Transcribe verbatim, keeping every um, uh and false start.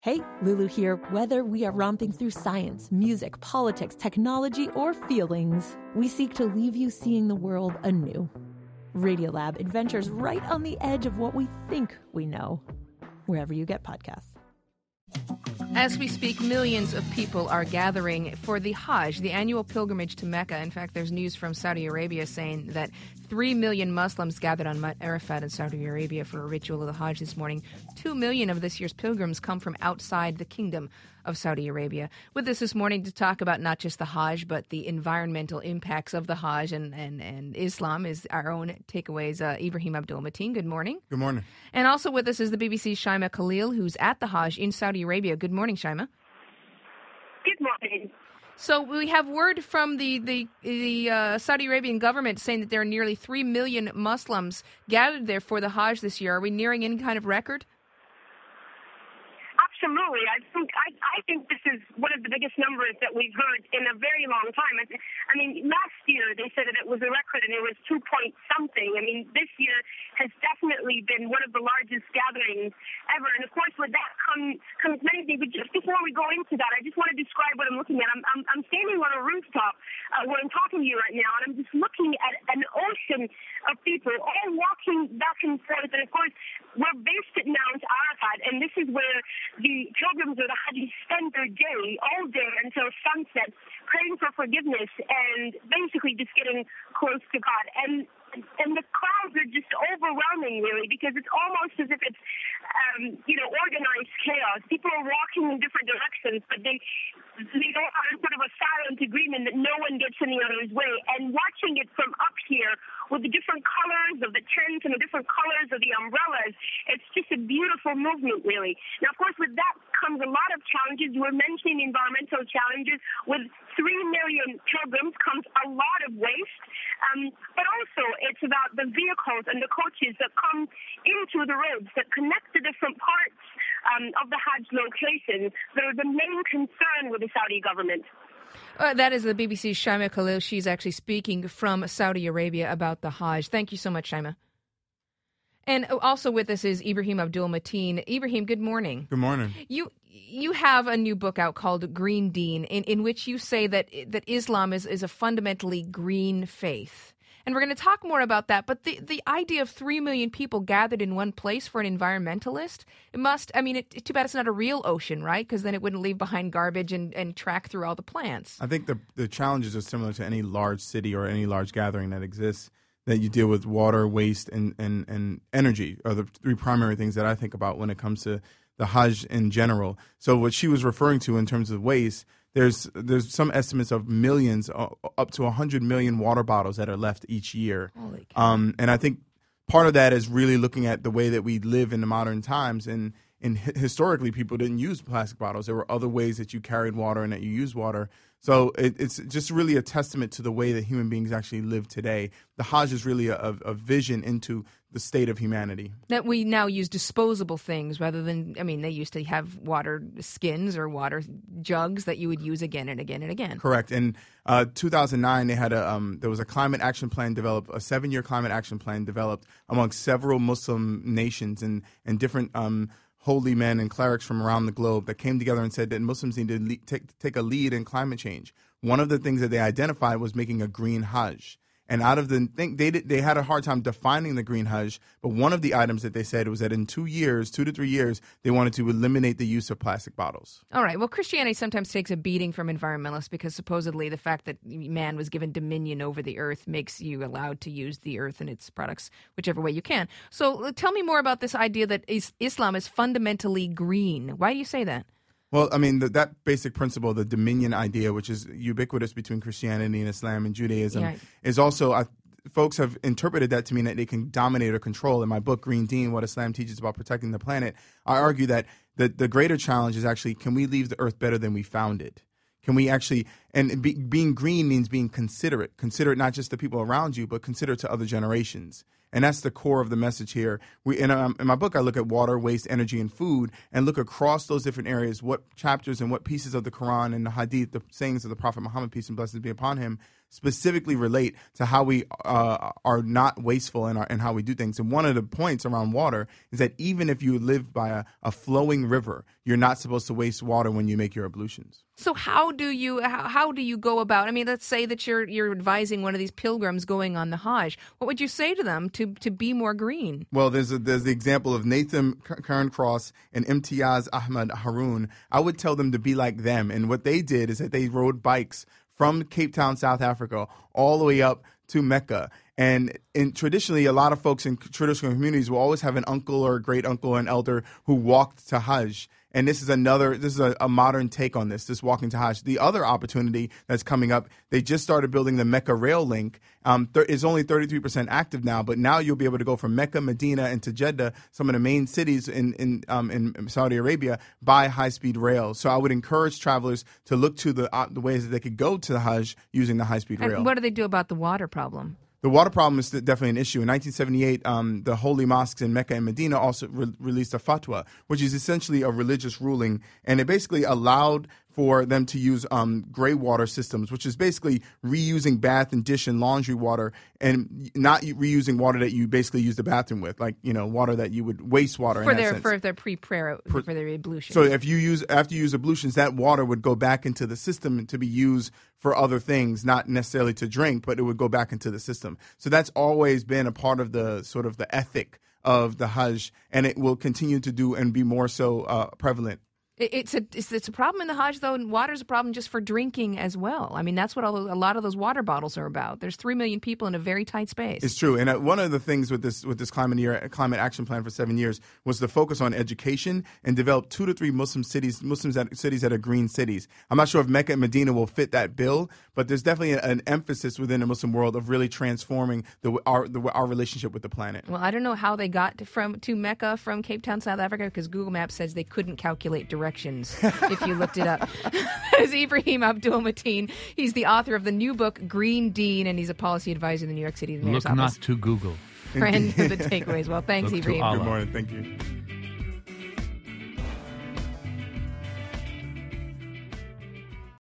Hey, Lulu here. Whether we are romping through science, music, politics, technology, or feelings, we seek to leave you seeing the world anew. Radiolab adventures right on the edge of what we think we know, wherever you get podcasts. As we speak, millions of people are gathering for the Hajj, the annual pilgrimage to Mecca. In fact, there's news from Saudi Arabia saying that three million Muslims gathered on Mount Arafat in Saudi Arabia for a ritual of the Hajj this morning. Two million of this year's pilgrims come from outside the kingdom of Saudi Arabia. With us this morning to talk about not just the Hajj, but the environmental impacts of the Hajj and, and, and Islam is our own takeaways, uh, Ibrahim Abdul-Mateen. Good morning. Good morning. And also with us is the B B C's Shaima Khalil, who's at the Hajj in Saudi Arabia. Good morning, Shaima. Good morning. So we have word from the the, the uh, Saudi Arabian government saying that there are nearly three million Muslims gathered there for the Hajj this year. Are we nearing any kind of record? Absolutely. I think I, I think this is one of the biggest numbers that we've heard in a very long time. I, I mean, last year they said that it was a record and it was two point something. I mean, this year has definitely been one of the largest gatherings ever. And of course, with that comes comes many things. But just before we go into that, I just want to describe what I'm looking at. I'm I'm, I'm standing on a rooftop uh, where I'm talking to you right now, and I'm just looking at an ocean of people all walking back and forth. And of course, we're based at Mount Arafat, and this is where the pilgrims or the Hajj spend their day, all day until sunset, praying for forgiveness and basically just getting close to God. And and the crowds are just overwhelming, really, because it's almost as if it's, um, you know, organized chaos. People are walking in different directions, but they they don't have sort of a silent agreement that no one gets in the other's way. And watching it from up here with the different colors of the tents and the different colors of the umbrellas, it's just a beautiful movement, really. Now, of course, with that comes a lot of challenges. We're mentioning environmental challenges. With three million pilgrims comes a lot of waste, um, but also it's about the vehicles and the coaches that come into the roads that connect the different parts um, of the Hajj location that are the main concern with the Saudi government. Uh, that is the B B C's Shaima Khalil. She's actually speaking from Saudi Arabia about the Hajj. Thank you so much, Shaima. And also with us is Ibrahim Abdul-Mateen. Ibrahim, good morning. Good morning. You you have a new book out called Green Deen, in, in which you say that that Islam is, is a fundamentally green faith. And we're going to talk more about that. But the, the idea of three million people gathered in one place for an environmentalist, it must, I mean, it, too bad it's not a real ocean, right? Because then it wouldn't leave behind garbage and, and track through all the plants. I think the the challenges are similar to any large city or any large gathering that exists, that you deal with water, waste, and, and, and energy are the three primary things that I think about when it comes to the Hajj in general. So what she was referring to in terms of waste, There's there's some estimates of millions, uh, up to one hundred million water bottles that are left each year. Holy cow. Um, and I think part of that is really looking at the way that we live in the modern times. And, and historically, people didn't use plastic bottles. There were other ways that you carried water and that you used water. So it, it's just really a testament to the way that human beings actually live today. The Hajj is really a, a vision into the state of humanity. That we now use disposable things rather than, I mean, they used to have water skins or water jugs that you would use again and again and again. Correct. In uh, two thousand nine, they had a um, there was a climate action plan developed, a seven-year climate action plan developed among several Muslim nations and, and different um, holy men and clerics from around the globe that came together and said that Muslims need to le- take, take a lead in climate change. One of the things that they identified was making a green Hajj. And out of the thing, they did, they had a hard time defining the green Hajj. But one of the items that they said was that in two years, two to three years, they wanted to eliminate the use of plastic bottles. All right. Well, Christianity sometimes takes a beating from environmentalists because supposedly the fact that man was given dominion over the earth makes you allowed to use the earth and its products whichever way you can. So tell me more about this idea that is, Islam is fundamentally green. Why do you say that? Well, I mean, the, that basic principle, the dominion idea, which is ubiquitous between Christianity and Islam and Judaism, yeah. is also, I, folks have interpreted that to mean that they can dominate or control. In my book, Green Deen, What Islam Teaches About Protecting the Planet, I argue that the, the greater challenge is actually, can we leave the earth better than we found it? Can we actually, and be, being green means being considerate. Considerate not just the people around you, but considerate to other generations. And that's the core of the message here. We, in, um, in my book, I look at water, waste, energy, and food, and look across those different areas, what chapters and what pieces of the Quran and the Hadith, the sayings of the Prophet Muhammad, peace and blessings be upon him, specifically relate to how we uh, are not wasteful in, our, in how we do things. And one of the points around water is that even if you live by a, a flowing river, you're not supposed to waste water when you make your ablutions. So how do you how, how do you go about? I mean, let's say that you're you're advising one of these pilgrims going on the Hajj. What would you say to them to, to be more green? Well, there's a, there's the example of Nathan Cairncross and Imtiaz Ahmad Haroon. I would tell them to be like them, and what they did is that they rode bikes from Cape Town, South Africa, all the way up to Mecca. And in, traditionally, a lot of folks in traditional communities will always have an uncle or a great uncle or an elder who walked to Hajj. And this is another, this is a, a modern take on this, this walking to Hajj. The other opportunity that's coming up, they just started building the Mecca rail link. Um, th- it's only thirty-three percent active now, but now you'll be able to go from Mecca, Medina, and to Jeddah, some of the main cities in in, um, in Saudi Arabia, by high-speed rail. So I would encourage travelers to look to the uh, the ways that they could go to the Hajj using the high-speed rail. And what do they do about the water problem? The water problem is definitely an issue. In nineteen seventy-eight, um, the holy mosques in Mecca and Medina also re- released a fatwa, which is essentially a religious ruling, and it basically allowed for them to use um, gray water systems, which is basically reusing bath and dish and laundry water and not reusing water that you basically use the bathroom with, like, you know, water that you would waste water for in that their sense. for their pre-prayer for their ablutions. So if you use after you use ablutions, that water would go back into the system to be used for other things, not necessarily to drink, but it would go back into the system. So that's always been a part of the sort of the ethic of the Hajj, and it will continue to do and be more so uh, prevalent. It's a it's, it's a problem in the Hajj, though, and water's a problem just for drinking as well. I mean, that's what all those, a lot of those water bottles are about. There's three million people in a very tight space. It's true, and uh, one of the things with this with this climate year climate action plan for seven years was to focus on education and develop two to three Muslim cities, Muslims that, cities that are green cities. I'm not sure if Mecca and Medina will fit that bill, but there's definitely an emphasis within the Muslim world of really transforming the our the, our relationship with the planet. Well, I don't know how they got to, from to Mecca from Cape Town, South Africa, because Google Maps says they couldn't calculate directions. If you looked it up. That is Ibrahim Abdul Mateen. He's the author of the new book, Green Dean, and he's a policy advisor in the New York City Mayor's Look Office. not to Google. Friend of the takeaways. Well, thanks, Look Ibrahim. Good morning. Thank you.